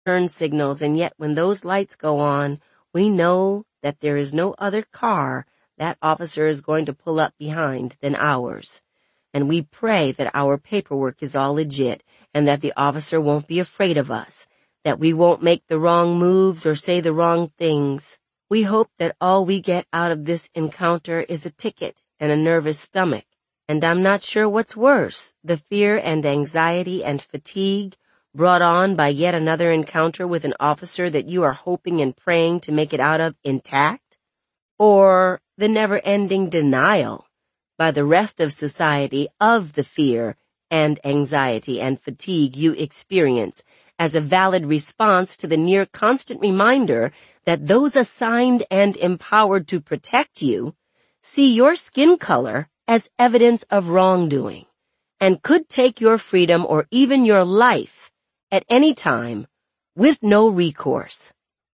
turn signals, and yet when those lights go on, we know that there is no other car that officer is going to pull up behind than ours. And we pray that our paperwork is all legit and that the officer won't be afraid of us, that we won't make the wrong moves or say the wrong things. We hope that all we get out of this encounter is a ticket and a nervous stomach. And I'm not sure what's worse, the fear and anxiety and fatigue brought on by yet another encounter with an officer that you are hoping and praying to make it out of intact, or the never-ending denial by the rest of society of the fear and anxiety and fatigue you experience as a valid response to the near constant reminder that those assigned and empowered to protect you see your skin color as evidence of wrongdoing and could take your freedom or even your life at any time with no recourse.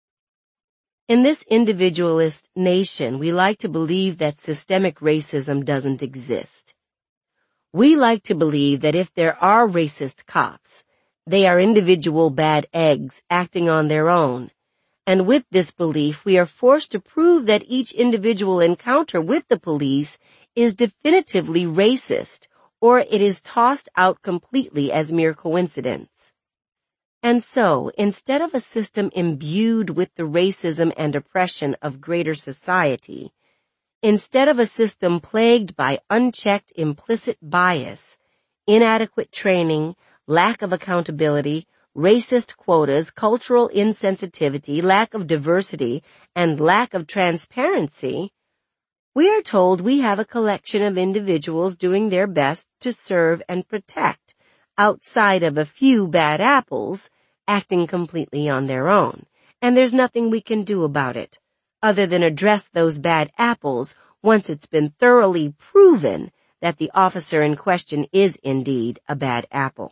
In this individualist nation, we like to believe that systemic racism doesn't exist. We like to believe that if there are racist cops, they are individual bad eggs acting on their own. And with this belief, we are forced to prove that each individual encounter with the police is definitively racist, or it is tossed out completely as mere coincidence. And so, instead of a system imbued with the racism and oppression of greater society, instead of a system plagued by unchecked implicit bias, inadequate training, lack of accountability, racist quotas, cultural insensitivity, lack of diversity, and lack of transparency, we are told we have a collection of individuals doing their best to serve and protect, outside of a few bad apples, acting completely on their own. And there's nothing we can do about it, other than address those bad apples once it's been thoroughly proven that the officer in question is indeed a bad apple.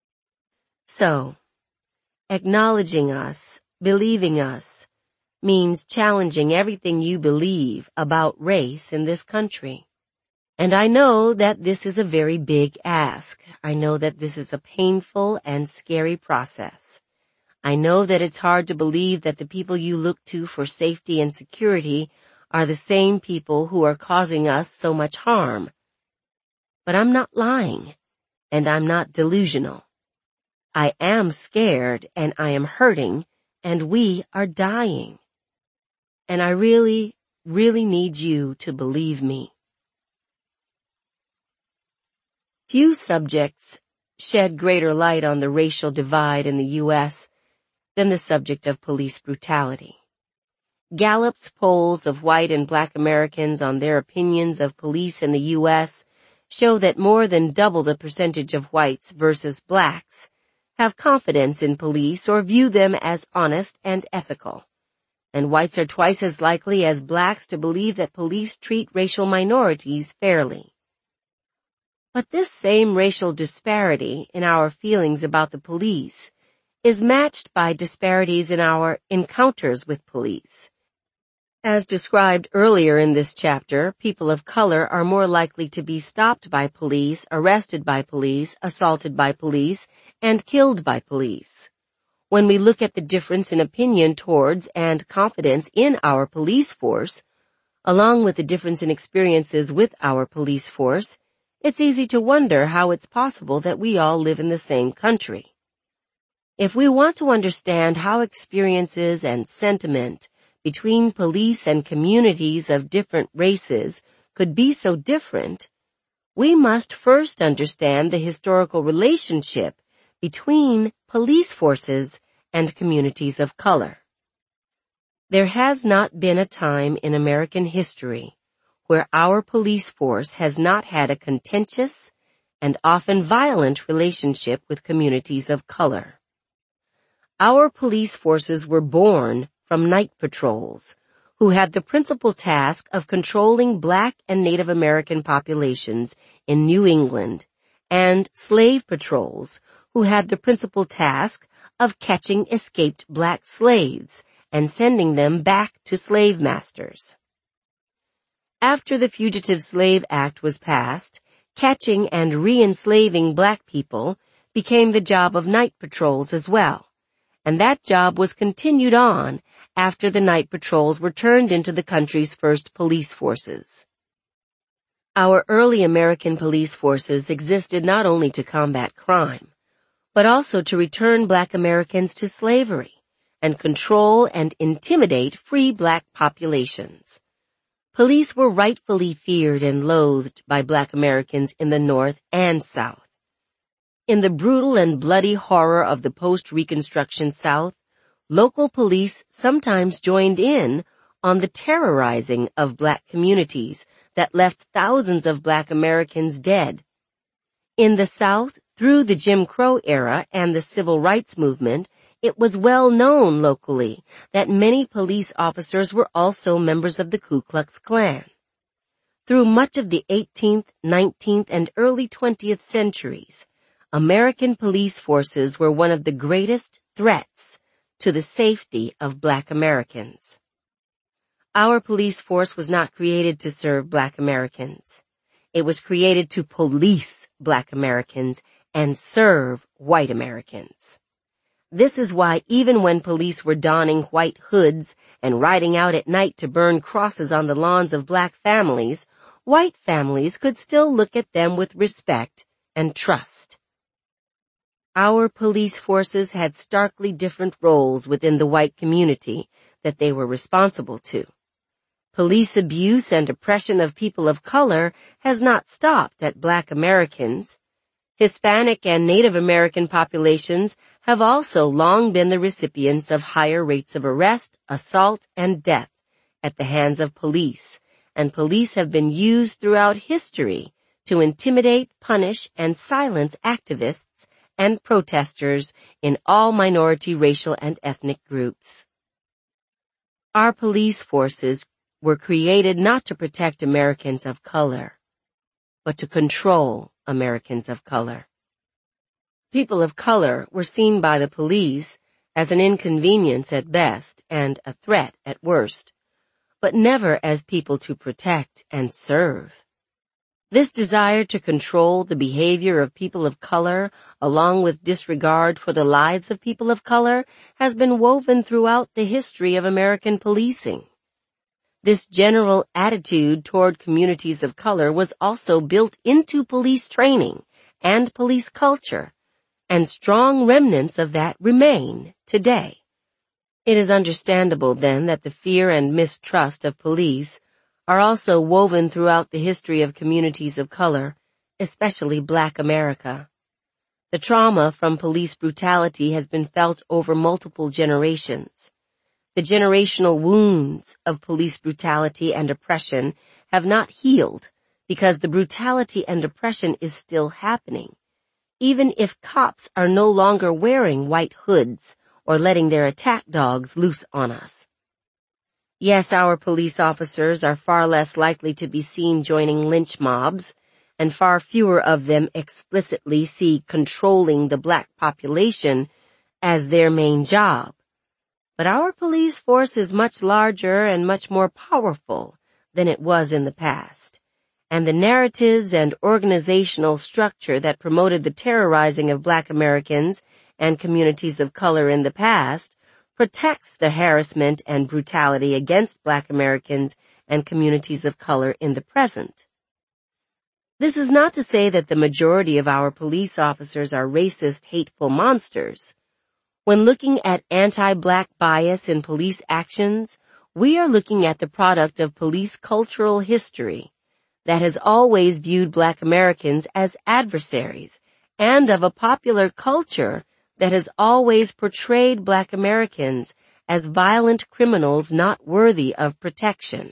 So, acknowledging us, believing us, means challenging everything you believe about race in this country. And I know that this is a very big ask. I know that this is a painful and scary process. I know that it's hard to believe that the people you look to for safety and security are the same people who are causing us so much harm. But I'm not lying, and I'm not delusional. I am scared, and I am hurting, and we are dying. And I really, really need you to believe me. Few subjects shed greater light on the racial divide in the U.S. than the subject of police brutality. Gallup's polls of white and black Americans on their opinions of police in the U.S. show that more than double the percentage of whites versus blacks have confidence in police or view them as honest and ethical. And whites are twice as likely as blacks to believe that police treat racial minorities fairly. But this same racial disparity in our feelings about the police is matched by disparities in our encounters with police. As described earlier in this chapter, people of color are more likely to be stopped by police, arrested by police, assaulted by police, and killed by police. When we look at the difference in opinion towards and confidence in our police force, along with the difference in experiences with our police force, it's easy to wonder how it's possible that we all live in the same country. If we want to understand how experiences and sentiment between police and communities of different races could be so different, we must first understand the historical relationship between police forces and communities of color. There has not been a time in American history where our police force has not had a contentious and often violent relationship with communities of color. Our police forces were born from night patrols, who had the principal task of controlling black and Native American populations in New England, and slave patrols, who had the principal task of catching escaped black slaves and sending them back to slave masters. After the Fugitive Slave Act was passed, catching and re-enslaving black people became the job of night patrols as well, and that job was continued on after the night patrols were turned into the country's first police forces. Our early American police forces existed not only to combat crime, but also to return Black Americans to slavery and control and intimidate free Black populations. Police were rightfully feared and loathed by Black Americans in the North and South. In the brutal and bloody horror of the post-Reconstruction South, local police sometimes joined in on the terrorizing of Black communities that left thousands of Black Americans dead. In the South, through the Jim Crow era and the Civil Rights Movement, it was well known locally that many police officers were also members of the Ku Klux Klan. Through much of the 18th, 19th, and early 20th centuries, American police forces were one of the greatest threats to the safety of Black Americans. Our police force was not created to serve Black Americans. It was created to police Black Americans and serve white Americans. This is why even when police were donning white hoods and riding out at night to burn crosses on the lawns of Black families, white families could still look at them with respect and trust. Our police forces had starkly different roles within the white community that they were responsible to. Police abuse and oppression of people of color has not stopped at Black Americans. Hispanic and Native American populations have also long been the recipients of higher rates of arrest, assault, and death at the hands of police, and police have been used throughout history to intimidate, punish, and silence activists and protesters in all minority racial and ethnic groups. Our police forces were created not to protect Americans of color, but to control Americans of color. People of color were seen by the police as an inconvenience at best and a threat at worst, but never as people to protect and serve. This desire to control the behavior of people of color, along with disregard for the lives of people of color, has been woven throughout the history of American policing. This general attitude toward communities of color was also built into police training and police culture, and strong remnants of that remain today. It is understandable, then, that the fear and mistrust of police are also woven throughout the history of communities of color, especially Black America. The trauma from police brutality has been felt over multiple generations. The generational wounds of police brutality and oppression have not healed because the brutality and oppression is still happening, even if cops are no longer wearing white hoods or letting their attack dogs loose on us. Yes, our police officers are far less likely to be seen joining lynch mobs, and far fewer of them explicitly see controlling the Black population as their main job. But our police force is much larger and much more powerful than it was in the past, and the narratives and organizational structure that promoted the terrorizing of Black Americans and communities of color in the past protects the harassment and brutality against Black Americans and communities of color in the present. This is not to say that the majority of our police officers are racist, hateful monsters. When looking at anti-Black bias in police actions, we are looking at the product of police cultural history that has always viewed Black Americans as adversaries, and of a popular culture that has always portrayed Black Americans as violent criminals not worthy of protection.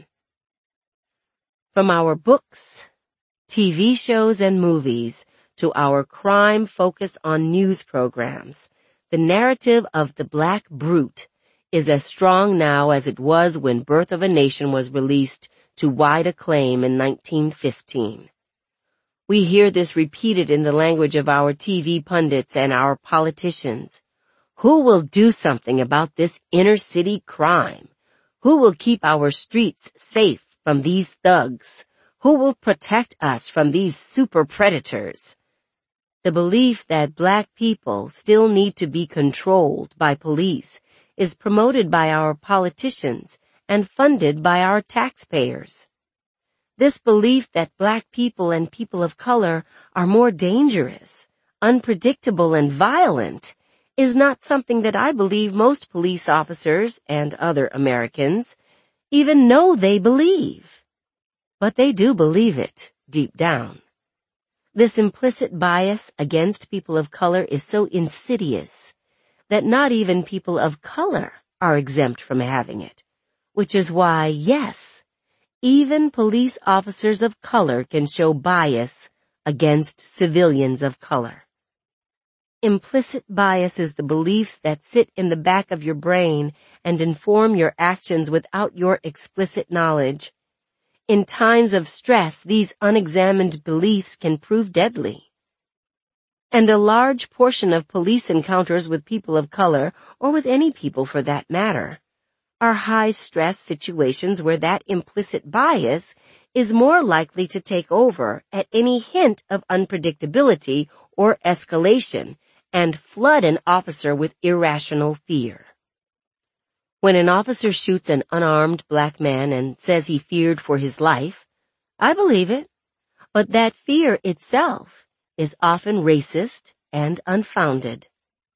From our books, TV shows, and movies, to our crime focus on news programs, the narrative of the Black Brute is as strong now as it was when Birth of a Nation was released to wide acclaim in 1915. We hear this repeated in the language of our TV pundits and our politicians. Who will do something about this inner city crime? Who will keep our streets safe from these thugs? Who will protect us from these super predators? The belief that black people still need to be controlled by police is promoted by our politicians and funded by our taxpayers. This belief that black people and people of color are more dangerous, unpredictable, and violent is not something that I believe most police officers and other Americans even know they believe. But they do believe it deep down. This implicit bias against people of color is so insidious that not even people of color are exempt from having it, which is why, yes, even police officers of color can show bias against civilians of color. Implicit bias is the beliefs that sit in the back of your brain and inform your actions without your explicit knowledge. In times of stress, these unexamined beliefs can prove deadly. And a large portion of police encounters with people of color, or with any people for that matter, are high-stress situations where that implicit bias is more likely to take over at any hint of unpredictability or escalation and flood an officer with irrational fear. When an officer shoots an unarmed black man and says he feared for his life, I believe it, but that fear itself is often racist and unfounded.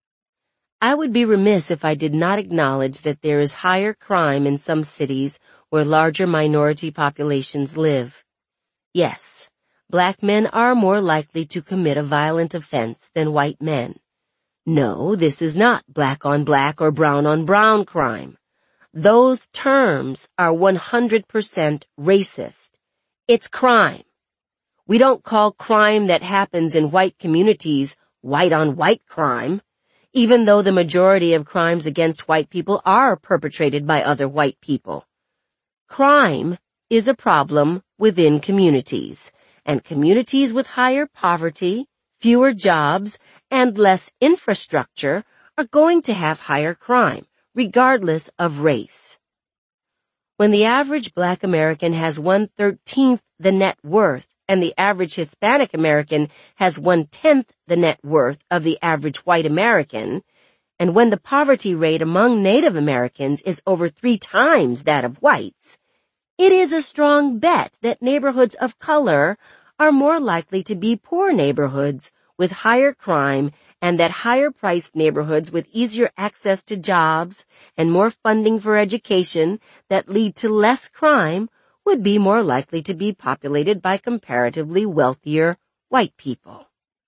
I would be remiss if I did not acknowledge that there is higher crime in some cities where larger minority populations live. Yes, black men are more likely to commit a violent offense than white men. No, this is not black on black or brown on brown crime. Those terms are 100% racist. It's crime. We don't call crime that happens in white communities white on white crime, even though the majority of crimes against white people are perpetrated by other white people. Crime is a problem within communities, and communities with higher poverty, fewer jobs, and less infrastructure are going to have higher crime, regardless of race. When the average black American has 1/13 the net worth and the average Hispanic American has 1/10 the net worth of the average white American, and when the poverty rate among Native Americans is over 3 times that of whites, it is a strong bet that neighborhoods of color are more likely to be poor neighborhoods with higher crime, and that higher-priced neighborhoods with easier access to jobs and more funding for education that lead to less crime would be more likely to be populated by comparatively wealthier white people.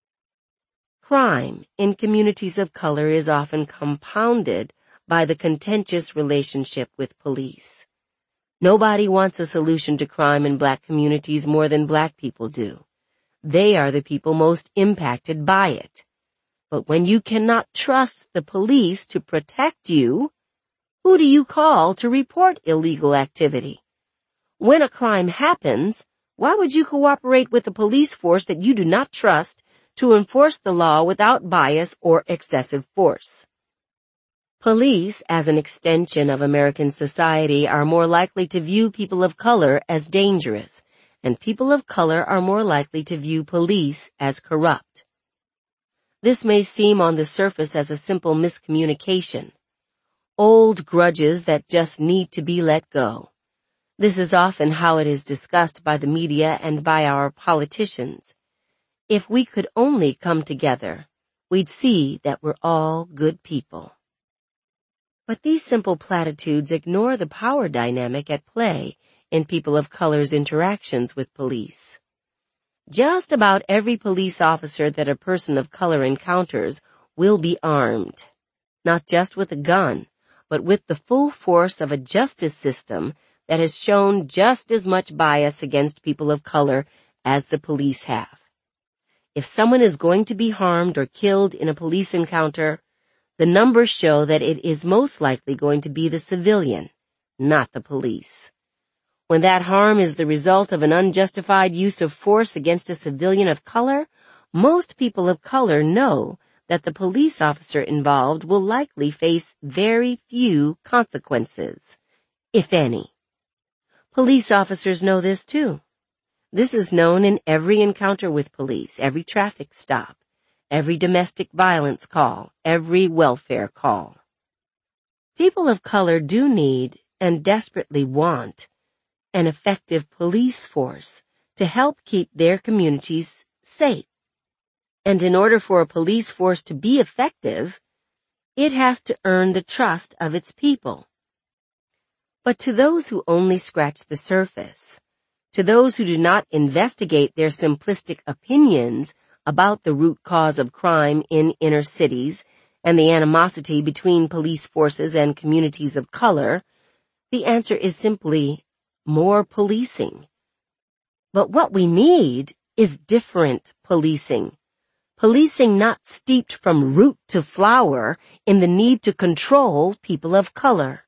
Crime in communities of color is often compounded by the contentious relationship with police. Nobody wants a solution to crime in black communities more than black people do. They are the people most impacted by it. But when you cannot trust the police to protect you, who do you call to report illegal activity? When a crime happens, why would you cooperate with a police force that you do not trust to enforce the law without bias or excessive force? Police, as an extension of American society, are more likely to view people of color as dangerous, and people of color are more likely to view police as corrupt. This may seem on the surface as a simple miscommunication. Old grudges that just need to be let go. This is often how it is discussed by the media and by our politicians. If we could only come together, we'd see that we're all good people. But these simple platitudes ignore the power dynamic at play in people of color's interactions with police. Just about every police officer that a person of color encounters will be armed, not just with a gun, but with the full force of a justice system that has shown just as much bias against people of color as the police have. If someone is going to be harmed or killed in a police encounter, the numbers show that it is most likely going to be the civilian, not the police. When that harm is the result of an unjustified use of force against a civilian of color, most people of color know that the police officer involved will likely face very few consequences, if any. Police officers know this too. This is known in every encounter with police, every traffic stop, every domestic violence call, every welfare call. People of color do need and desperately want an effective police force to help keep their communities safe. And in order for a police force to be effective, it has to earn the trust of its people. But to those who only scratch the surface, to those who do not investigate their simplistic opinions about the root cause of crime in inner cities and the animosity between police forces and communities of color, the answer is simply more policing. But what we need is different policing. Policing not steeped from root to flower in the need to control people of color.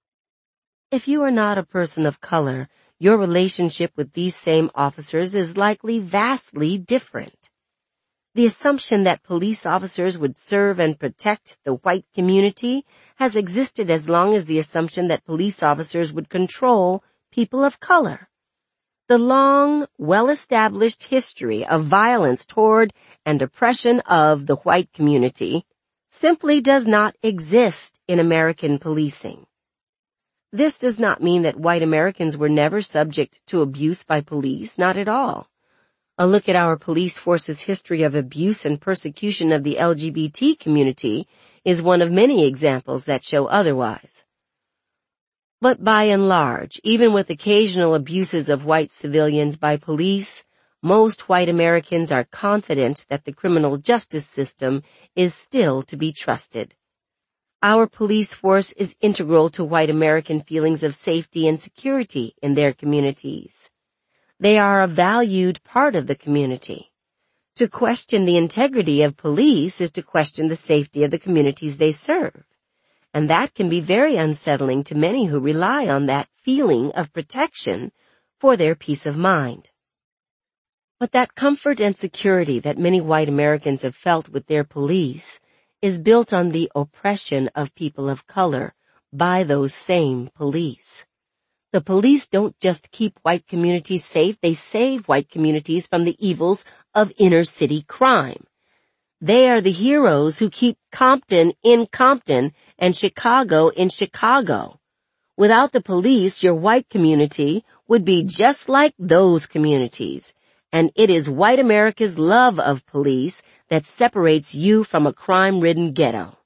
If you are not a person of color, your relationship with these same officers is likely vastly different. The assumption that police officers would serve and protect the white community has existed as long as the assumption that police officers would control people of color. The long, well-established history of violence toward and oppression of the white community simply does not exist in American policing. This does not mean that white Americans were never subject to abuse by police, not at all. A look at our police force's history of abuse and persecution of the LGBT community is one of many examples that show otherwise. But by and large, even with occasional abuses of white civilians by police, most white Americans are confident that the criminal justice system is still to be trusted. Our police force is integral to white American feelings of safety and security in their communities. They are a valued part of the community. To question the integrity of police is to question the safety of the communities they serve. And that can be very unsettling to many who rely on that feeling of protection for their peace of mind. But that comfort and security that many white Americans have felt with their police is built on the oppression of people of color by those same police. The police don't just keep white communities safe, they save white communities from the evils of inner city crime. They are the heroes who keep Compton in Compton and Chicago in Chicago. Without the police, your white community would be just like those communities. And it is white America's love of police that separates you from a crime-ridden ghetto.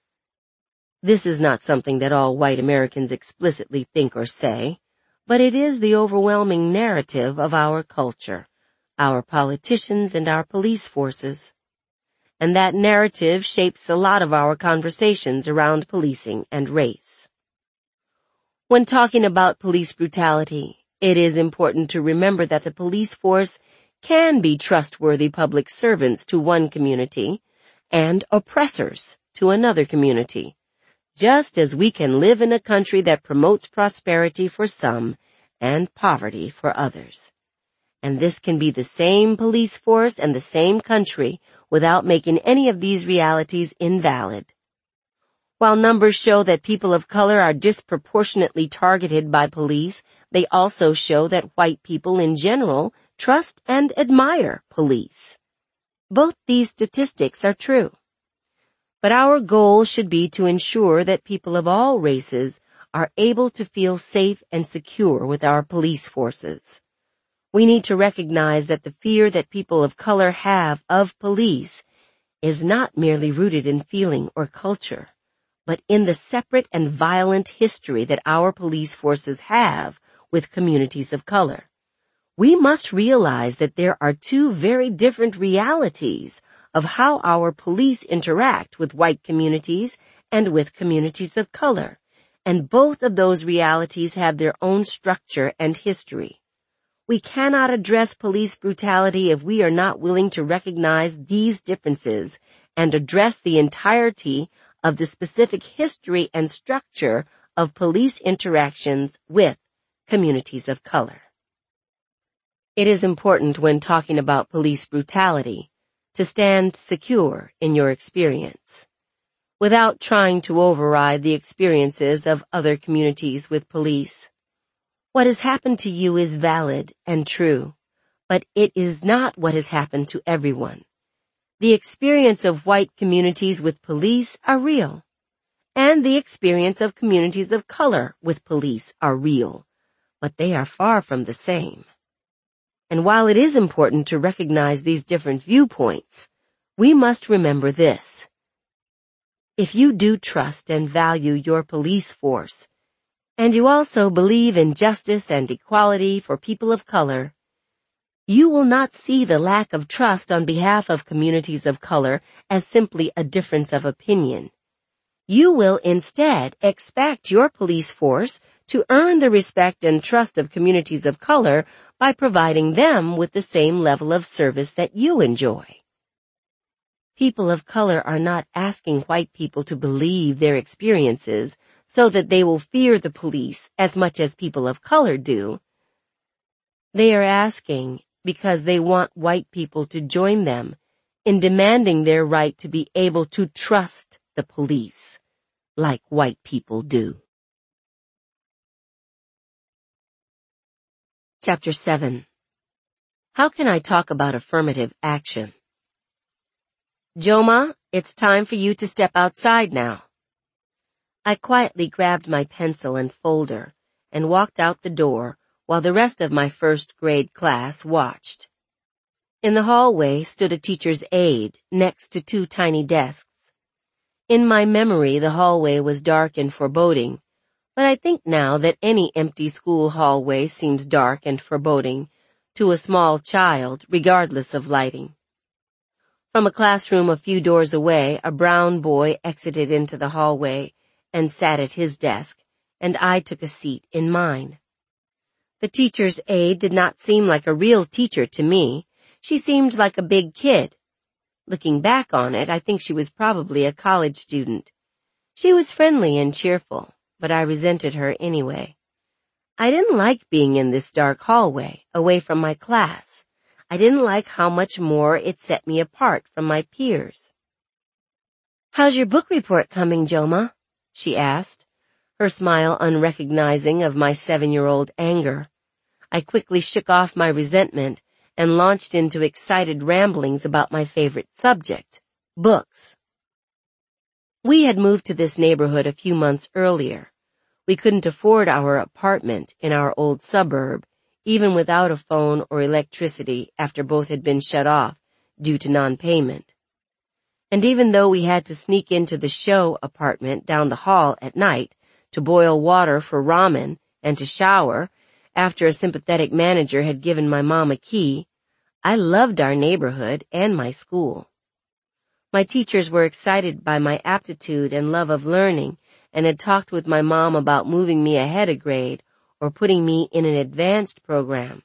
This is not something that all white Americans explicitly think or say, but it is the overwhelming narrative of our culture, our politicians, and our police forces. And that narrative shapes a lot of our conversations around policing and race. When talking about police brutality, it is important to remember that the police force can be trustworthy public servants to one community and oppressors to another community, just as we can live in a country that promotes prosperity for some and poverty for others. And this can be the same police force and the same country without making any of these realities invalid. While numbers show that people of color are disproportionately targeted by police, they also show that white people in general trust and admire police. Both these statistics are true. But our goal should be to ensure that people of all races are able to feel safe and secure with our police forces. We need to recognize that the fear that people of color have of police is not merely rooted in feeling or culture, but in the separate and violent history that our police forces have with communities of color. We must realize that there are two very different realities of how our police interact with white communities and with communities of color, and both of those realities have their own structure and history. We cannot address police brutality if we are not willing to recognize these differences and address the entirety of the specific history and structure of police interactions with communities of color. It is important when talking about police brutality to stand secure in your experience, without trying to override the experiences of other communities with police. What has happened to you is valid and true, but it is not what has happened to everyone. The experience of white communities with police are real, and the experience of communities of color with police are real, but they are far from the same. And while it is important to recognize these different viewpoints, we must remember this. If you do trust and value your police force, and you also believe in justice and equality for people of color, you will not see the lack of trust on behalf of communities of color as simply a difference of opinion. You will instead expect your police force to earn the respect and trust of communities of color by providing them with the same level of service that you enjoy. People of color are not asking white people to believe their experiences so that they will fear the police as much as people of color do. They are asking because they want white people to join them in demanding their right to be able to trust the police like white people do. Chapter 7. How can I talk about affirmative action? Joma, it's time for you to step outside now. I quietly grabbed my pencil and folder and walked out the door while the rest of my first grade class watched. In the hallway stood a teacher's aide next to two tiny desks. In my memory, the hallway was dark and foreboding, but I think now that any empty school hallway seems dark and foreboding to a small child, regardless of lighting. From a classroom a few doors away, a brown boy exited into the hallway and sat at his desk, and I took a seat in mine. The teacher's aide did not seem like a real teacher to me. She seemed like a big kid. Looking back on it, I think she was probably a college student. She was friendly and cheerful, but I resented her anyway. I didn't like being in this dark hallway, away from my class. I didn't like how much more it set me apart from my peers. "How's your book report coming, Joma?" she asked, her smile unrecognizing of my 7-year-old anger. I quickly shook off my resentment and launched into excited ramblings about my favorite subject, books. We had moved to this neighborhood a few months earlier. We couldn't afford our apartment in our old suburb, even without a phone or electricity after both had been shut off due to non-payment. And even though we had to sneak into the show apartment down the hall at night to boil water for ramen and to shower after a sympathetic manager had given my mom a key, I loved our neighborhood and my school. My teachers were excited by my aptitude and love of learning and had talked with my mom about moving me ahead a grade or putting me in an advanced program.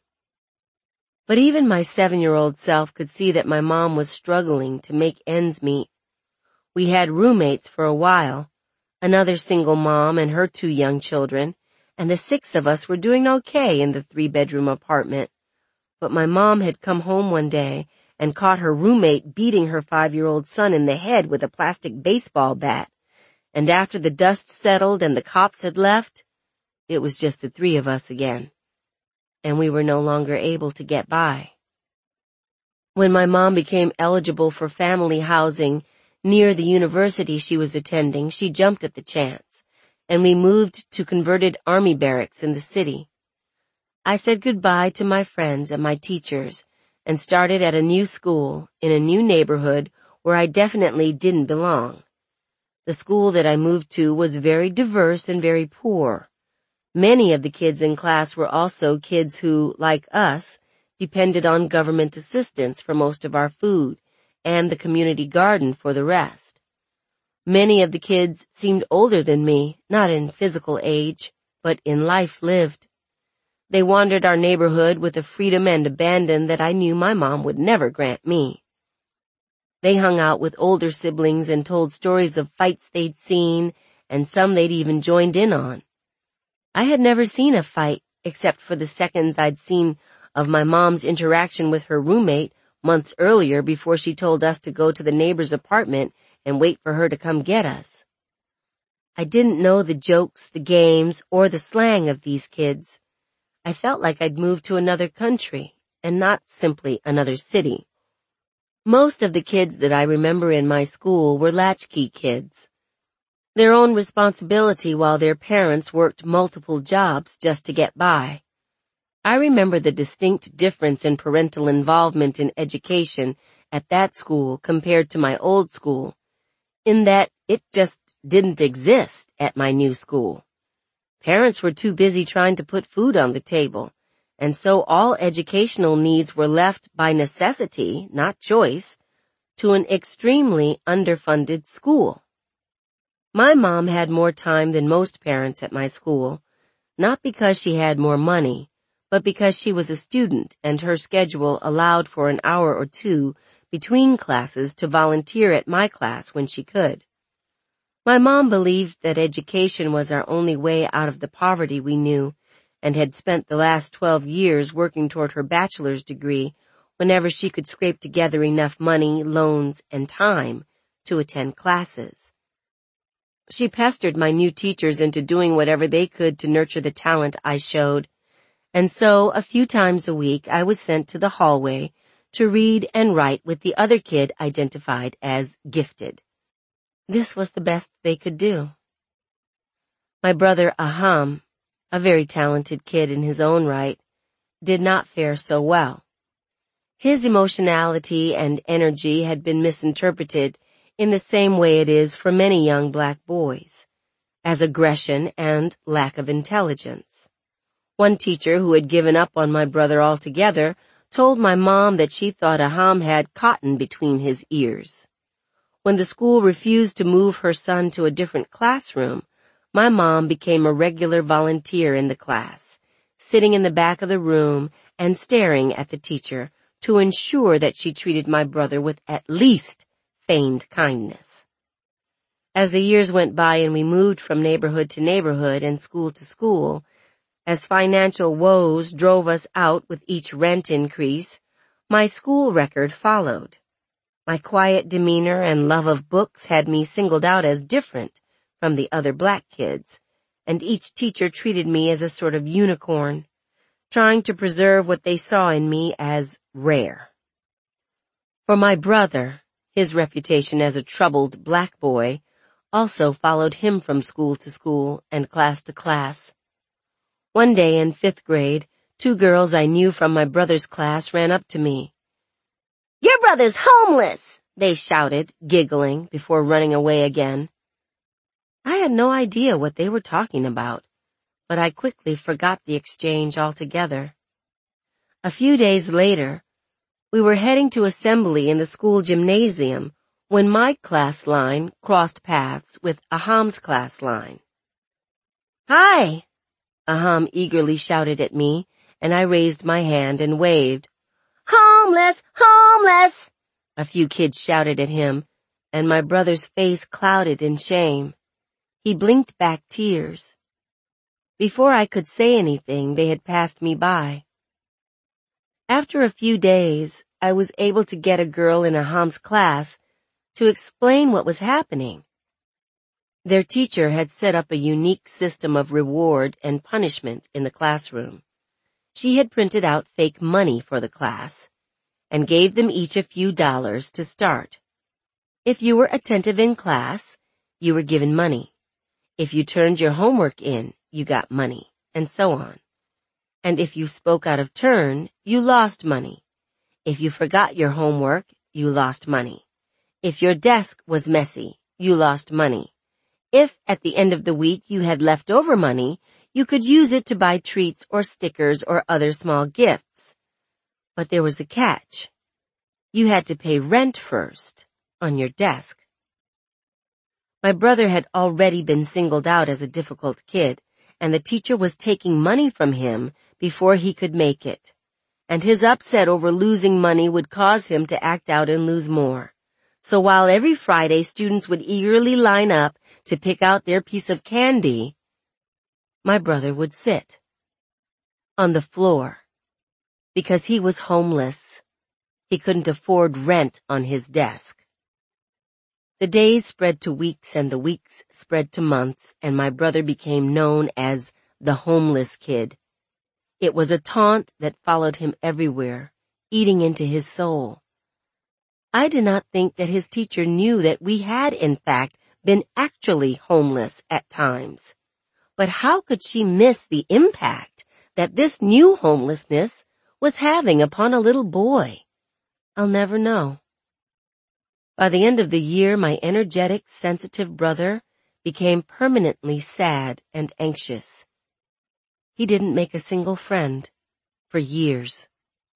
But even my 7-year-old self could see that my mom was struggling to make ends meet. We had roommates for a while, another single mom and her 2 young children, and the 6 of us were doing okay in the 3-bedroom apartment. But my mom had come home one day and caught her roommate beating her 5-year-old son in the head with a plastic baseball bat. And after the dust settled and the cops had left, it was just the 3 of us again. And we were no longer able to get by. When my mom became eligible for family housing near the university she was attending, she jumped at the chance, and we moved to converted army barracks in the city. I said goodbye to my friends and my teachers and started at a new school in a new neighborhood where I definitely didn't belong. The school that I moved to was very diverse and very poor. Many of the kids in class were also kids who, like us, depended on government assistance for most of our food and the community garden for the rest. Many of the kids seemed older than me, not in physical age, but in life lived. They wandered our neighborhood with a freedom and abandon that I knew my mom would never grant me. They hung out with older siblings and told stories of fights they'd seen, and some they'd even joined in on. I had never seen a fight, except for the seconds I'd seen of my mom's interaction with her roommate months earlier before she told us to go to the neighbor's apartment and wait for her to come get us. I didn't know the jokes, the games, or the slang of these kids. I felt like I'd moved to another country, and not simply another city. Most of the kids that I remember in my school were latchkey kids. Their own responsibility while their parents worked multiple jobs just to get by. I remember the distinct difference in parental involvement in education at that school compared to my old school, in that it just didn't exist at my new school. Parents were too busy trying to put food on the table, and so all educational needs were left by necessity, not choice, to an extremely underfunded school. My mom had more time than most parents at my school, not because she had more money, but because she was a student and her schedule allowed for an hour or two between classes to volunteer at my class when she could. My mom believed that education was our only way out of the poverty we knew, and had spent the last 12 years working toward her bachelor's degree whenever she could scrape together enough money, loans, and time to attend classes. She pestered my new teachers into doing whatever they could to nurture the talent I showed, and so a few times a week I was sent to the hallway to read and write with the other kid identified as gifted. This was the best they could do. My brother Aham, a very talented kid in his own right, did not fare so well. His emotionality and energy had been misinterpreted in the same way it is for many young black boys, as aggression and lack of intelligence. One teacher who had given up on my brother altogether told my mom that she thought Aham had cotton between his ears. When the school refused to move her son to a different classroom, my mom became a regular volunteer in the class, sitting in the back of the room and staring at the teacher to ensure that she treated my brother with at least feigned kindness. As the years went by and we moved from neighborhood to neighborhood and school to school, as financial woes drove us out with each rent increase, my school record followed. My quiet demeanor and love of books had me singled out as different from the other black kids, and each teacher treated me as a sort of unicorn, trying to preserve what they saw in me as rare. For my brother, his reputation as a troubled black boy also followed him from school to school and class to class. One day in 5th grade, 2 girls I knew from my brother's class ran up to me. "Your brother's homeless!" they shouted, giggling, before running away again. I had no idea what they were talking about, but I quickly forgot the exchange altogether. A few days later, we were heading to assembly in the school gymnasium when my class line crossed paths with Aham's class line. "Hi!" Aham eagerly shouted at me, and I raised my hand and waved. "Homeless! Homeless!" a few kids shouted at him, and my brother's face clouded in shame. He blinked back tears. Before I could say anything, they had passed me by. After a few days, I was able to get a girl in Aham's class to explain what was happening. Their teacher had set up a unique system of reward and punishment in the classroom. She had printed out fake money for the class and gave them each a few dollars to start. If you were attentive in class, you were given money. If you turned your homework in, you got money, and so on. And if you spoke out of turn, you lost money. If you forgot your homework, you lost money. If your desk was messy, you lost money. If at the end of the week you had leftover money, you could use it to buy treats or stickers or other small gifts. But there was a catch. You had to pay rent first, on your desk. My brother had already been singled out as a difficult kid, and the teacher was taking money from him before he could make it. And his upset over losing money would cause him to act out and lose more. So while every Friday students would eagerly line up to pick out their piece of candy, my brother would sit on the floor because he was homeless. He couldn't afford rent on his desk. The days spread to weeks and the weeks spread to months, and my brother became known as the homeless kid. It was a taunt that followed him everywhere, eating into his soul. I did not think that his teacher knew that we had, in fact, been actually homeless at times. But how could she miss the impact that this new homelessness was having upon a little boy? I'll never know. By the end of the year, my energetic, sensitive brother became permanently sad and anxious. He didn't make a single friend for years.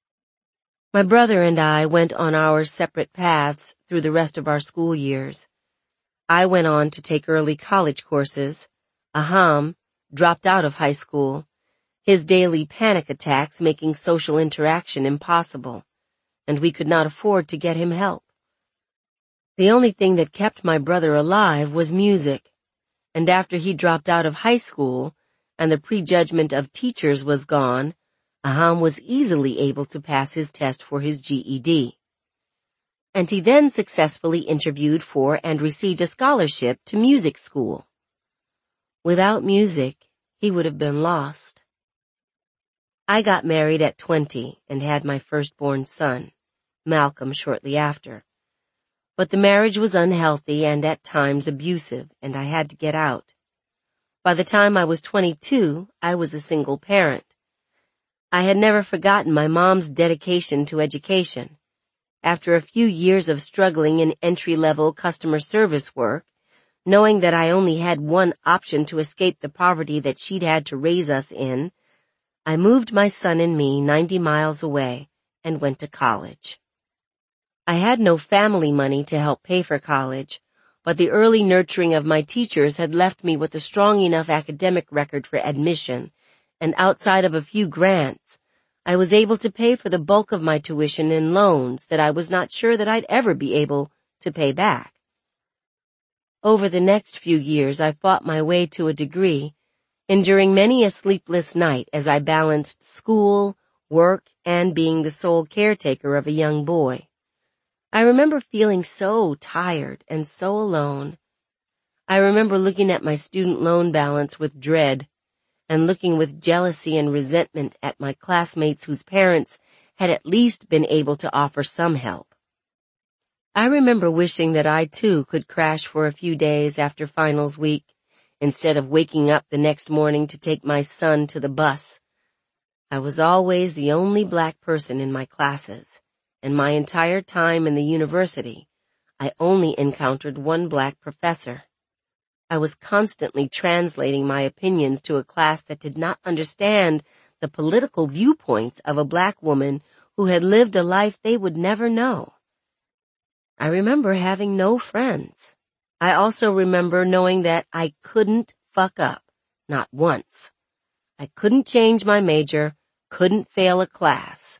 My brother and I went on our separate paths through the rest of our school years. I went on to take early college courses. Aham dropped out of high school, his daily panic attacks making social interaction impossible, and we could not afford to get him help. The only thing that kept my brother alive was music, and after he dropped out of high school and the prejudgment of teachers was gone, Aham was easily able to pass his test for his GED. And he then successfully interviewed for and received a scholarship to music school. Without music, he would have been lost. I got married at 20 and had my firstborn son, Malcolm, shortly after. But the marriage was unhealthy and at times abusive, and I had to get out. By the time I was 22, I was a single parent. I had never forgotten my mom's dedication to education. After a few years of struggling in entry-level customer service work, knowing that I only had one option to escape the poverty that she'd had to raise us in, I moved my son and me 90 miles away and went to college. I had no family money to help pay for college, but the early nurturing of my teachers had left me with a strong enough academic record for admission, and outside of a few grants, I was able to pay for the bulk of my tuition in loans that I was not sure that I'd ever be able to pay back. Over the next few years, I fought my way to a degree, enduring many a sleepless night as I balanced school, work, and being the sole caretaker of a young boy. I remember feeling so tired and so alone. I remember looking at my student loan balance with dread, and looking with jealousy and resentment at my classmates whose parents had at least been able to offer some help. I remember wishing that I too could crash for a few days after finals week, instead of waking up the next morning to take my son to the bus. I was always the only black person in my classes, and my entire time in the university, I only encountered one black professor. I was constantly translating my opinions to a class that did not understand the political viewpoints of a black woman who had lived a life they would never know. I remember having no friends. I also remember knowing that I couldn't fuck up, not once. I couldn't change my major, couldn't fail a class.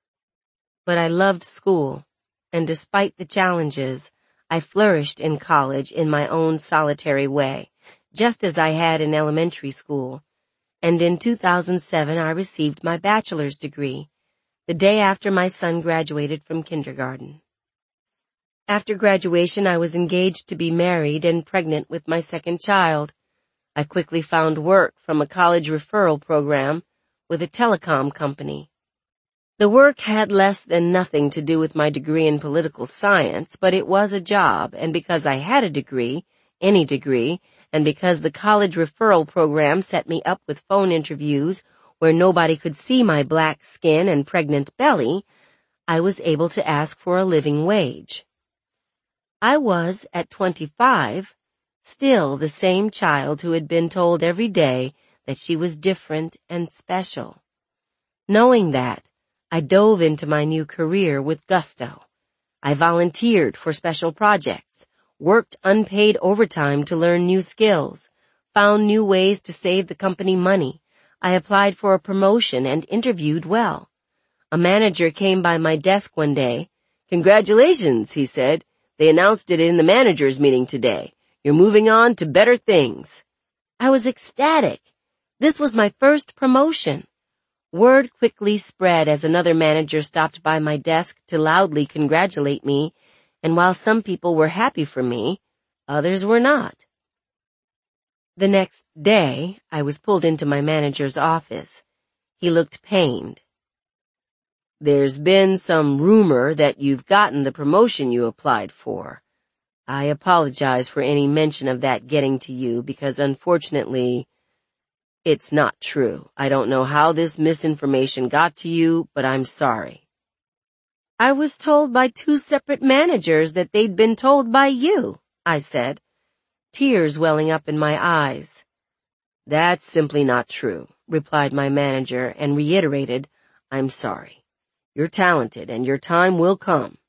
But I loved school, and despite the challenges, I flourished in college in my own solitary way, just as I had in elementary school. And in 2007 I received my bachelor's degree, the day after my son graduated from kindergarten. After graduation, I was engaged to be married and pregnant with my second child. I quickly found work from a college referral program with a telecom company. The work had less than nothing to do with my degree in political science, but it was a job, and because I had a degree, any degree, and because the college referral program set me up with phone interviews where nobody could see my black skin and pregnant belly, I was able to ask for a living wage. I was, at 25, still the same child who had been told every day that she was different and special. Knowing that, I dove into my new career with gusto. I volunteered for special projects, worked unpaid overtime to learn new skills, found new ways to save the company money. I applied for a promotion and interviewed well. A manager came by my desk one day. "Congratulations," he said. "They announced it in the managers' meeting today. You're moving on to better things." I was ecstatic. This was my first promotion. Word quickly spread as another manager stopped by my desk to loudly congratulate me, and while some people were happy for me, others were not. The next day, I was pulled into my manager's office. He looked pained. There's been some rumor that you've gotten the promotion you applied for. I apologize for any mention of that getting to you because unfortunately, it's not true. I don't know how this misinformation got to you, but I'm sorry. I was told by 2 separate managers that they'd been told by you, I said, tears welling up in my eyes. That's simply not true, replied my manager and reiterated, I'm sorry. You're talented and your time will come.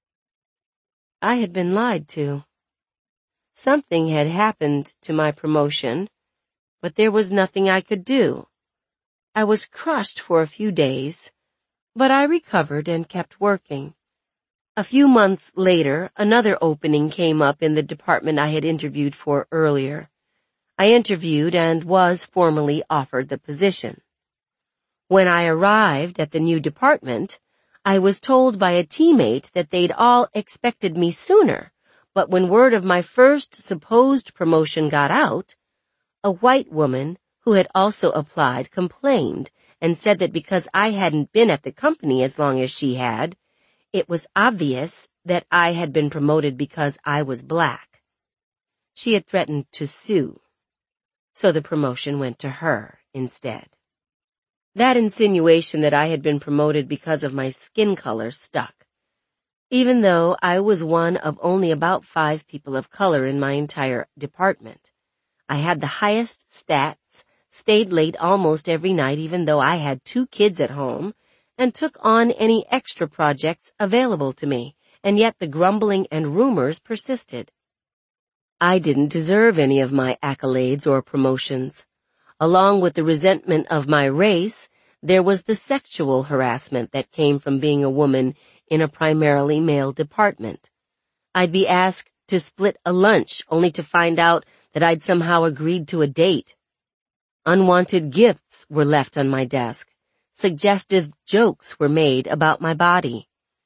I had been lied to. Something had happened to my promotion, but there was nothing I could do. I was crushed for a few days, but I recovered and kept working. A few months later, another opening came up in the department I had interviewed for earlier. I interviewed and was formally offered the position. When I arrived at the new department, I was told by a teammate that they'd all expected me sooner, but when word of my first supposed promotion got out, a white woman who had also applied complained and said that because I hadn't been at the company as long as she had, it was obvious that I had been promoted because I was black. She had threatened to sue, so the promotion went to her instead. That insinuation that I had been promoted because of my skin color stuck, even though I was one of only about 5 people of color in my entire department. I had the highest stats, stayed late almost every night even though I had 2 kids at home, and took on any extra projects available to me, and yet the grumbling and rumors persisted. I didn't deserve any of my accolades or promotions. Along with the resentment of my race, there was the sexual harassment that came from being a woman in a primarily male department. I'd be asked to split a lunch only to find out that I'd somehow agreed to a date. Unwanted gifts were left on my desk. Suggestive jokes were made about my body.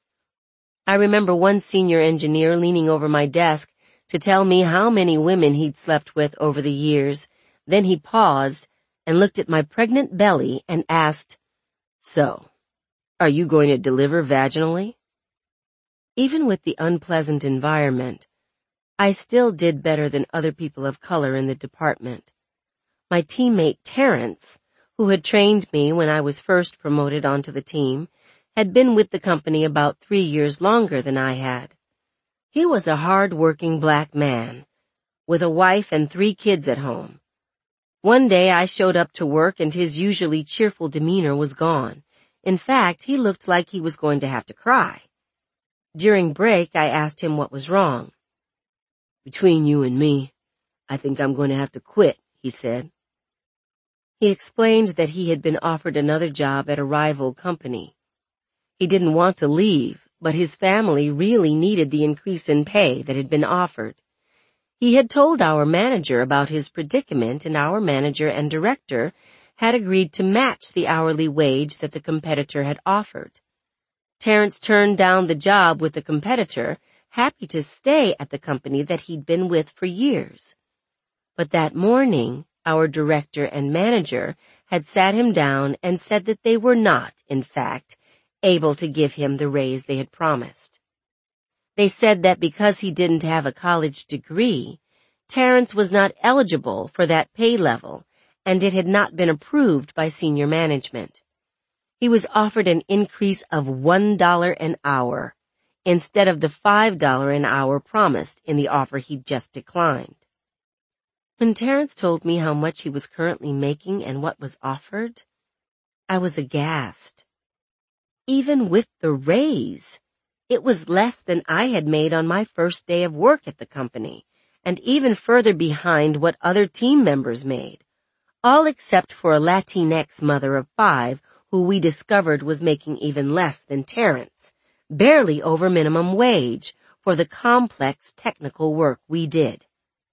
I remember one senior engineer leaning over my desk to tell me how many women he'd slept with over the years. Then he paused and looked at my pregnant belly and asked, "So, are you going to deliver vaginally?" Even with the unpleasant environment, I still did better than other people of color in the department. My teammate Terrence, who had trained me when I was first promoted onto the team, had been with the company about 3 years longer than I had. He was a hard-working black man, with a wife and 3 kids at home. One day I showed up to work and his usually cheerful demeanor was gone. In fact, he looked like he was going to have to cry. During break, I asked him what was wrong. "Between you and me, I think I'm going to have to quit," he said. He explained that he had been offered another job at a rival company. He didn't want to leave, but his family really needed the increase in pay that had been offered. He had told our manager about his predicament, and our manager and director had agreed to match the hourly wage that the competitor had offered. Terrence turned down the job with the competitor, happy to stay at the company that he'd been with for years. But that morning, our director and manager had sat him down and said that they were not, in fact, able to give him the raise they had promised. They said that because he didn't have a college degree, Terrence was not eligible for that pay level, and it had not been approved by senior management. He was offered an increase of $1 an hour, instead of the $5 an hour promised in the offer he'd just declined. When Terrence told me how much he was currently making and what was offered, I was aghast. Even with the raise, it was less than I had made on my first day of work at the company, and even further behind what other team members made, all except for a Latinx mother of 5 who we discovered was making even less than Terrence, barely over minimum wage for the complex technical work we did.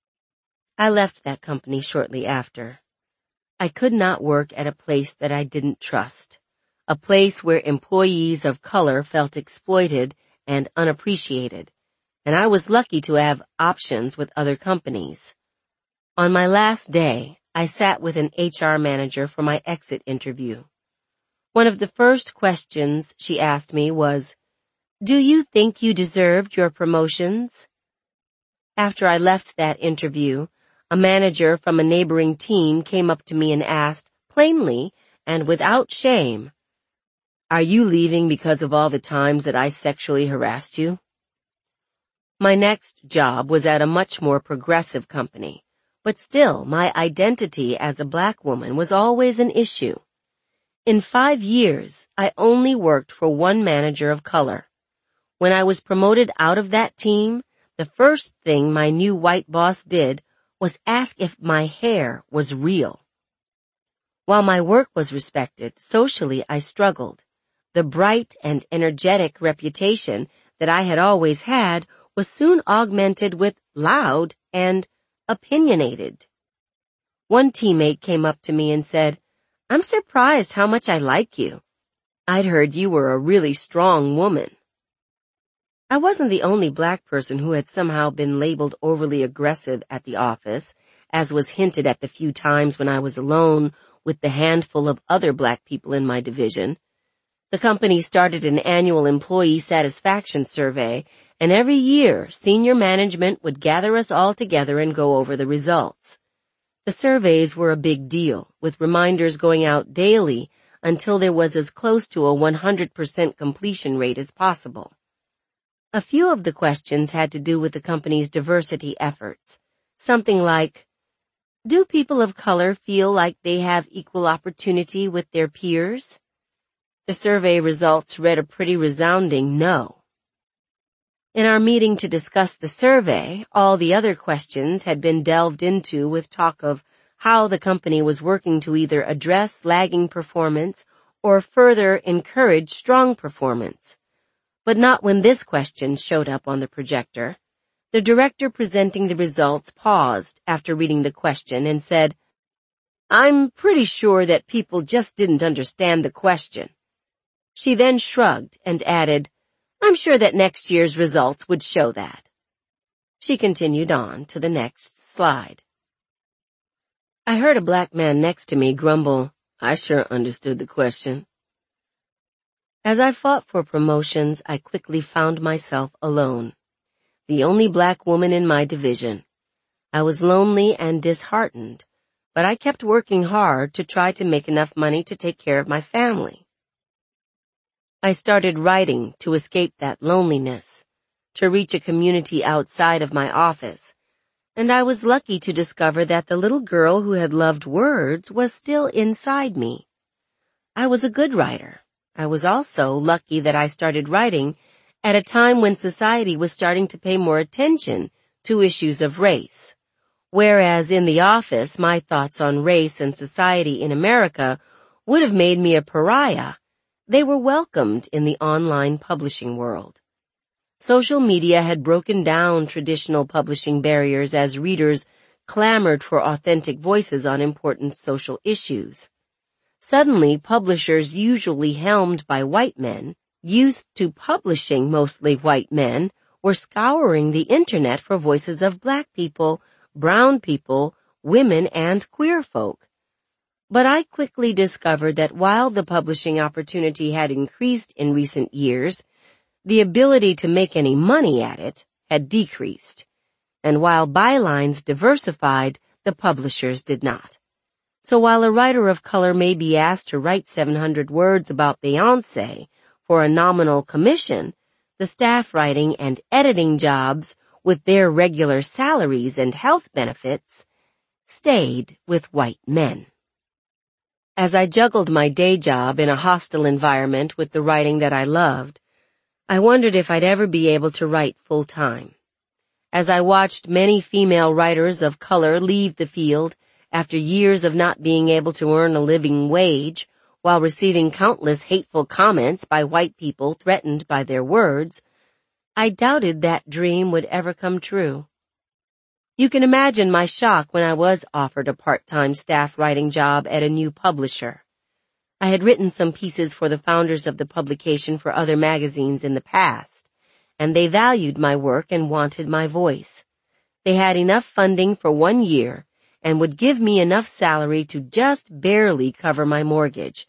I left that company shortly after. I could not work at a place that I didn't trust, a place where employees of color felt exploited and unappreciated, and I was lucky to have options with other companies. On my last day, I sat with an HR manager for my exit interview. One of the first questions she asked me was, "Do you think you deserved your promotions?" After I left that interview, a manager from a neighboring team came up to me and asked, plainly and without shame, "Are you leaving because of all the times that I sexually harassed you?" My next job was at a much more progressive company, but still my identity as a black woman was always an issue. In 5 years, I only worked for one manager of color. When I was promoted out of that team, the first thing my new white boss did was ask if my hair was real. While my work was respected, socially I struggled. The bright and energetic reputation that I had always had was soon augmented with loud and opinionated. One teammate came up to me and said, "I'm surprised how much I like you. I'd heard you were a really strong woman." I wasn't the only black person who had somehow been labeled overly aggressive at the office, as was hinted at the few times when I was alone with the handful of other black people in my division. The company started an annual employee satisfaction survey, and every year senior management would gather us all together and go over the results. The surveys were a big deal, with reminders going out daily until there was as close to a 100% completion rate as possible. A few of the questions had to do with the company's diversity efforts. Something like, "Do people of color feel like they have equal opportunity with their peers?" The survey results read a pretty resounding no. In our meeting to discuss the survey, all the other questions had been delved into with talk of how the company was working to either address lagging performance or further encourage strong performance. But not when this question showed up on the projector. The director presenting the results paused after reading the question and said, "I'm pretty sure that people just didn't understand the question." She then shrugged and added, "I'm sure that next year's results would show that." She continued on to the next slide. I heard a black man next to me grumble, "I sure understood the question." As I fought for promotions, I quickly found myself alone, the only black woman in my division. I was lonely and disheartened, but I kept working hard to try to make enough money to take care of my family. I started writing to escape that loneliness, to reach a community outside of my office, and I was lucky to discover that the little girl who had loved words was still inside me. I was a good writer. I was also lucky that I started writing at a time when society was starting to pay more attention to issues of race. Whereas in the office, my thoughts on race and society in America would have made me a pariah, they were welcomed in the online publishing world. Social media had broken down traditional publishing barriers as readers clamored for authentic voices on important social issues. Suddenly, publishers usually helmed by white men, used to publishing mostly white men, were scouring the internet for voices of black people, brown people, women, and queer folk. But I quickly discovered that while the publishing opportunity had increased in recent years, the ability to make any money at it had decreased. And while bylines diversified, the publishers did not. So while a writer of color may be asked to write 700 words about Beyoncé for a nominal commission, the staff writing and editing jobs with their regular salaries and health benefits stayed with white men. As I juggled my day job in a hostile environment with the writing that I loved, I wondered if I'd ever be able to write full-time. As I watched many female writers of color leave the field after years of not being able to earn a living wage while receiving countless hateful comments by white people threatened by their words, I doubted that dream would ever come true. You can imagine my shock when I was offered a part-time staff writing job at a new publisher. I had written some pieces for the founders of the publication for other magazines in the past, and they valued my work and wanted my voice. They had enough funding for 1 year and would give me enough salary to just barely cover my mortgage,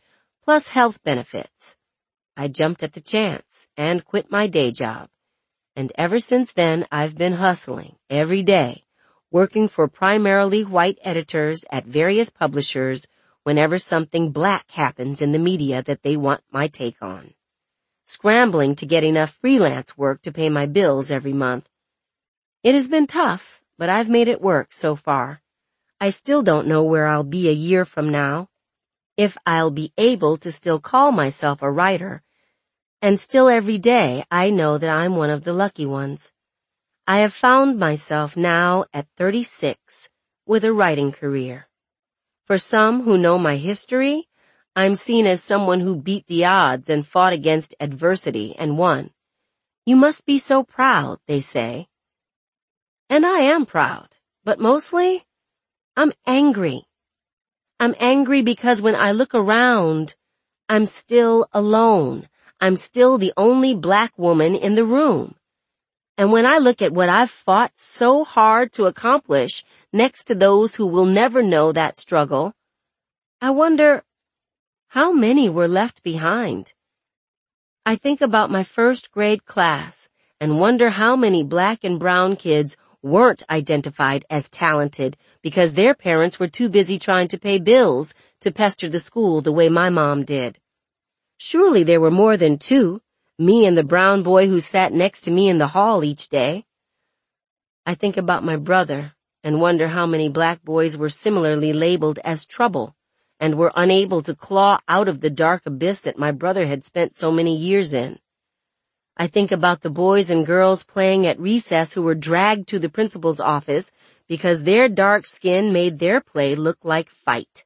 plus health benefits. I jumped at the chance and quit my day job. And ever since then, I've been hustling every day, working for primarily white editors at various publishers whenever something black happens in the media that they want my take on. Scrambling to get enough freelance work to pay my bills every month. It has been tough, but I've made it work so far. I still don't know where I'll be a year from now, if I'll be able to still call myself a writer, and still every day I know that I'm one of the lucky ones. I have found myself now at 36 with a writing career. For some who know my history, I'm seen as someone who beat the odds and fought against adversity and won. You must be so proud, they say. And I am proud, but mostly, I'm angry. I'm angry because when I look around, I'm still alone. I'm still the only black woman in the room. And when I look at what I've fought so hard to accomplish next to those who will never know that struggle, I wonder how many were left behind. I think about my first grade class and wonder how many black and brown kids weren't identified as talented because their parents were too busy trying to pay bills to pester the school the way my mom did. Surely there were more than two, me and the brown boy who sat next to me in the hall each day. I think about my brother and wonder how many black boys were similarly labeled as trouble and were unable to claw out of the dark abyss that my brother had spent so many years in. I think about the boys and girls playing at recess who were dragged to the principal's office because their dark skin made their play look like fight.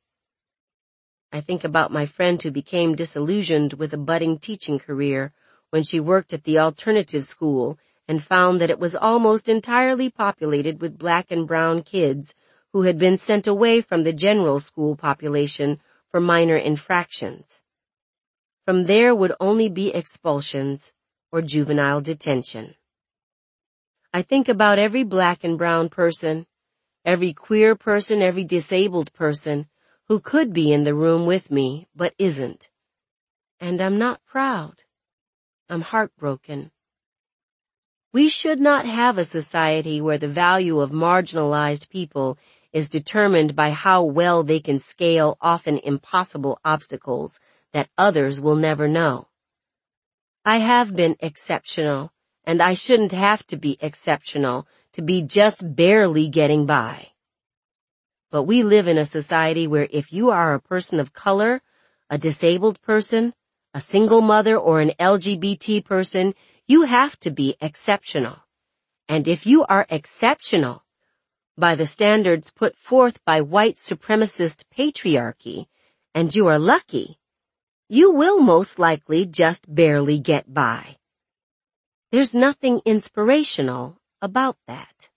I think about my friend who became disillusioned with a budding teaching career when she worked at the alternative school and found that it was almost entirely populated with black and brown kids who had been sent away from the general school population for minor infractions. From there would only be expulsions or juvenile detention. I think about every black and brown person, every queer person, every disabled person who could be in the room with me but isn't. And I'm not proud. I'm heartbroken. We should not have a society where the value of marginalized people is determined by how well they can scale often impossible obstacles that others will never know. I have been exceptional, and I shouldn't have to be exceptional to be just barely getting by. But we live in a society where if you are a person of color, a disabled person, a single mother, or an LGBT person, you have to be exceptional. And if you are exceptional, by the standards put forth by white supremacist patriarchy, and you are lucky, you will most likely just barely get by. There's nothing inspirational about that.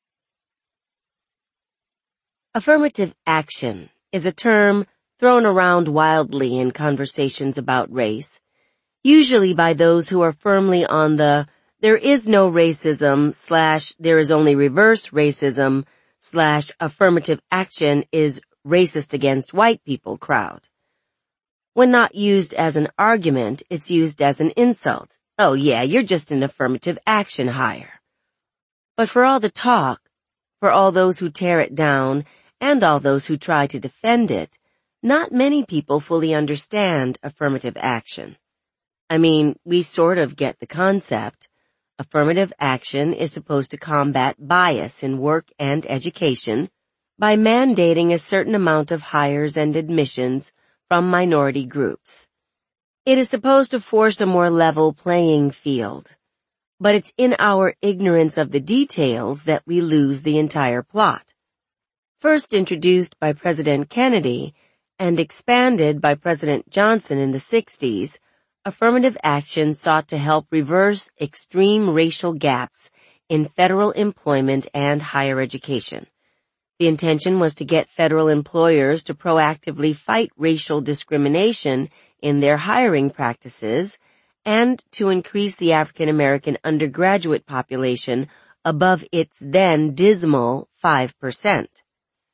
Affirmative action is a term thrown around wildly in conversations about race, usually by those who are firmly on the there is no racism / there is only reverse racism / affirmative action is racist against white people crowd. When not used as an argument, it's used as an insult. Oh yeah, you're just an affirmative action hire. But for all the talk, for all those who tear it down, and all those who try to defend it, not many people fully understand affirmative action. I mean, we sort of get the concept. Affirmative action is supposed to combat bias in work and education by mandating a certain amount of hires and admissions from minority groups. It is supposed to force a more level playing field. But it's in our ignorance of the details that we lose the entire plot. First introduced by President Kennedy and expanded by President Johnson in the 60s, affirmative action sought to help reverse extreme racial gaps in federal employment and higher education. The intention was to get federal employers to proactively fight racial discrimination in their hiring practices and to increase the African American undergraduate population above its then dismal 5%.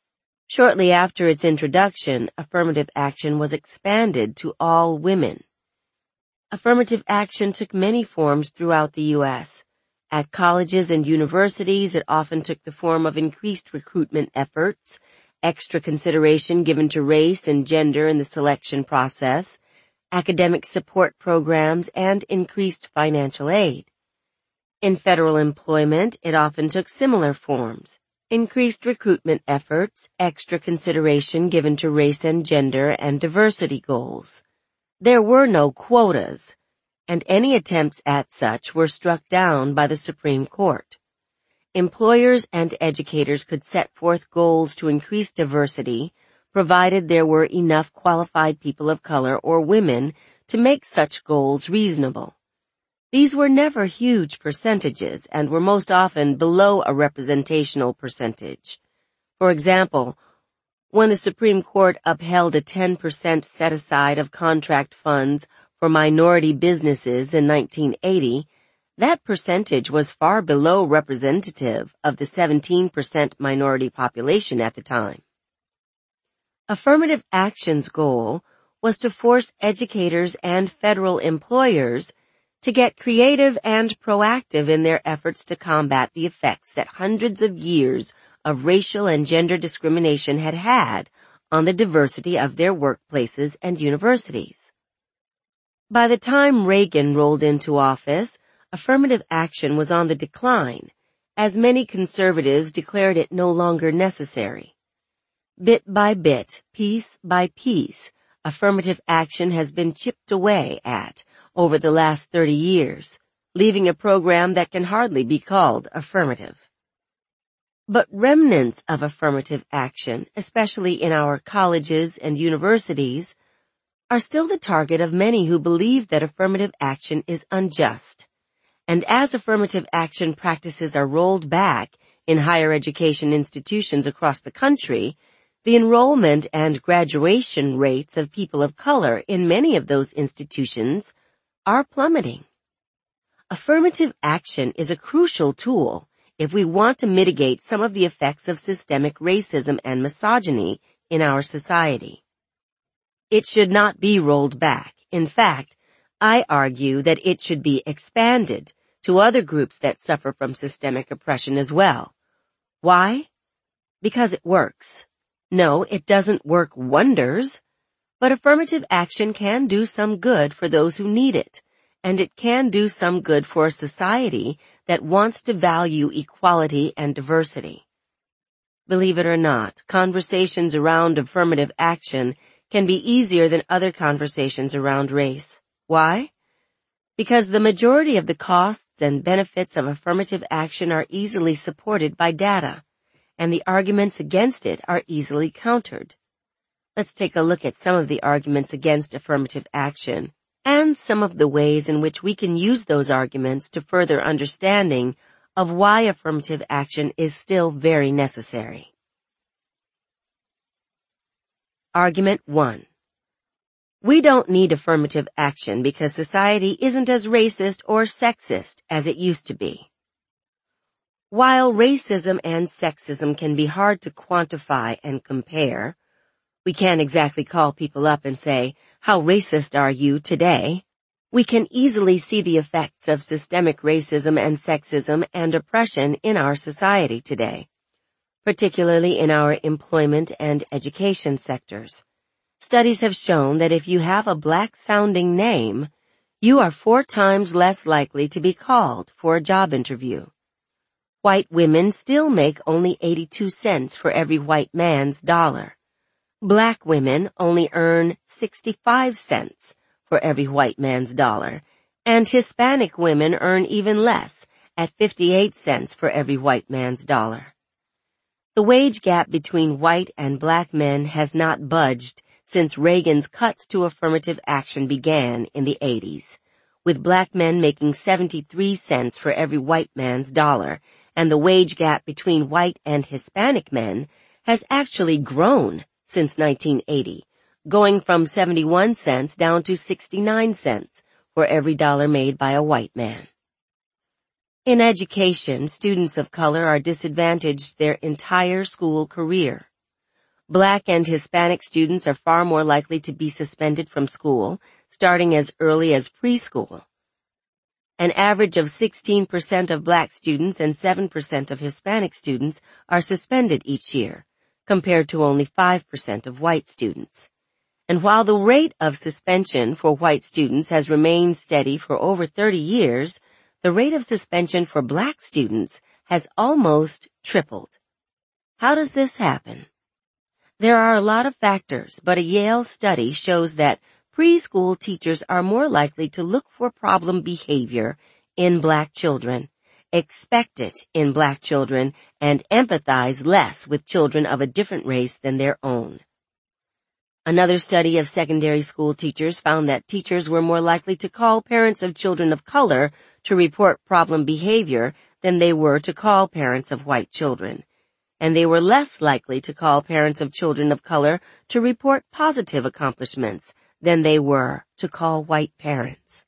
Shortly after its introduction, affirmative action was expanded to all women. Affirmative action took many forms throughout the U.S. At colleges and universities, it often took the form of increased recruitment efforts, extra consideration given to race and gender in the selection process, academic support programs, and increased financial aid. In federal employment, it often took similar forms: increased recruitment efforts, extra consideration given to race and gender, and diversity goals. There were no quotas, and any attempts at such were struck down by the Supreme Court. Employers and educators could set forth goals to increase diversity, provided there were enough qualified people of color or women to make such goals reasonable. These were never huge percentages and were most often below a representational percentage. For example, when the Supreme Court upheld a 10% set-aside of contract funds for minority businesses in 1980, that percentage was far below representative of the 17% minority population at the time. Affirmative action's goal was to force educators and federal employers to get creative and proactive in their efforts to combat the effects that hundreds of years of racial and gender discrimination had on the diversity of their workplaces and universities. By the time Reagan rolled into office, affirmative action was on the decline, as many conservatives declared it no longer necessary. Bit by bit, piece by piece, affirmative action has been chipped away at over the last 30 years, leaving a program that can hardly be called affirmative. But remnants of affirmative action, especially in our colleges and universities, are still the target of many who believe that affirmative action is unjust. And as affirmative action practices are rolled back in higher education institutions across the country, the enrollment and graduation rates of people of color in many of those institutions are plummeting. Affirmative action is a crucial tool if we want to mitigate some of the effects of systemic racism and misogyny in our society. It should not be rolled back. In fact, I argue that it should be expanded to other groups that suffer from systemic oppression as well. Why? Because it works. No, it doesn't work wonders, but affirmative action can do some good for those who need it, and it can do some good for a society that wants to value equality and diversity. Believe it or not, conversations around affirmative action can be easier than other conversations around race. Why? Because the majority of the costs and benefits of affirmative action are easily supported by data, and the arguments against it are easily countered. Let's take a look at some of the arguments against affirmative action and some of the ways in which we can use those arguments to further understanding of why affirmative action is still very necessary. Argument 1. We don't need affirmative action because society isn't as racist or sexist as it used to be. While racism and sexism can be hard to quantify and compare, we can't exactly call people up and say, "How racist are you today?" We can easily see the effects of systemic racism and sexism and oppression in our society today, particularly in our employment and education sectors. Studies have shown that if you have a black-sounding name, you are 4 times less likely to be called for a job interview. White women still make only 82 cents for every white man's dollar. Black women only earn 65 cents for every white man's dollar, and Hispanic women earn even less at 58 cents for every white man's dollar. The wage gap between white and black men has not budged since Reagan's cuts to affirmative action began in the 80s, with black men making 73 cents for every white man's dollar, and the wage gap between white and Hispanic men has actually grown since 1980, going from 71 cents down to 69 cents for every dollar made by a white man. In education, students of color are disadvantaged their entire school career. Black and Hispanic students are far more likely to be suspended from school, starting as early as preschool. An average of 16% of Black students and 7% of Hispanic students are suspended each year, compared to only 5% of white students. And while the rate of suspension for white students has remained steady for over 30 years, the rate of suspension for Black students has almost tripled. How does this happen? There are a lot of factors, but a Yale study shows that preschool teachers are more likely to look for problem behavior in Black children, expect it in Black children, and empathize less with children of a different race than their own. Another study of secondary school teachers found that teachers were more likely to call parents of children of color to report problem behavior than they were to call parents of white children. And they were less likely to call parents of children of color to report positive accomplishments than they were to call white parents.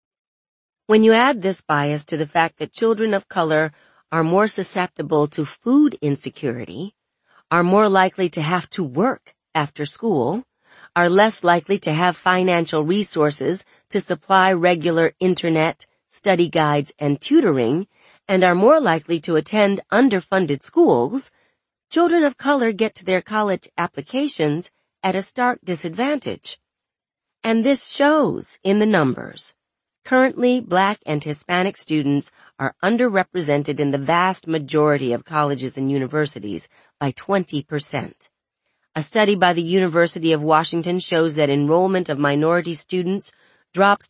When you add this bias to the fact that children of color are more susceptible to food insecurity, are more likely to have to work after school, are less likely to have financial resources to supply regular internet, study guides, and tutoring, and are more likely to attend underfunded schools, children of color get to their college applications at a stark disadvantage. And this shows in the numbers. Currently, Black and Hispanic students are underrepresented in the vast majority of colleges and universities by 20%. A study by the University of Washington shows that enrollment of minority students drops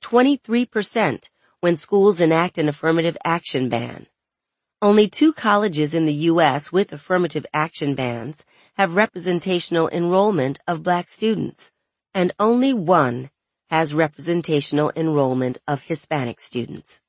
23% when schools enact an affirmative action ban. Only 2 colleges in the U.S. with affirmative action bans have representational enrollment of Black students, and only 1 has representational enrollment of Hispanic students.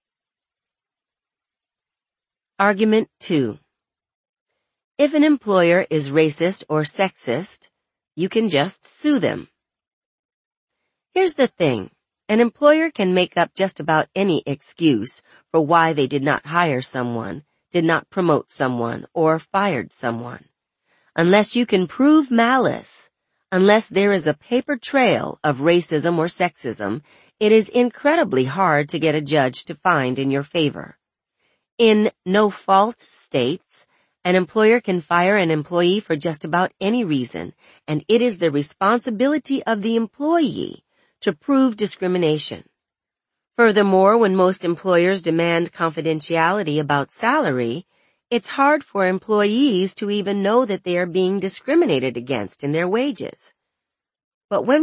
Argument 2. If an employer is racist or sexist, you can just sue them. Here's the thing. An employer can make up just about any excuse for why they did not hire someone, did not promote someone, or fired someone. Unless you can prove malice, unless there is a paper trail of racism or sexism, it is incredibly hard to get a judge to find in your favor. In no-fault states, an employer can fire an employee for just about any reason, and it is the responsibility of the employee to prove discrimination. Furthermore, when most employers demand confidentiality about salary, it's hard for employees to even know that they are being discriminated against in their wages. But when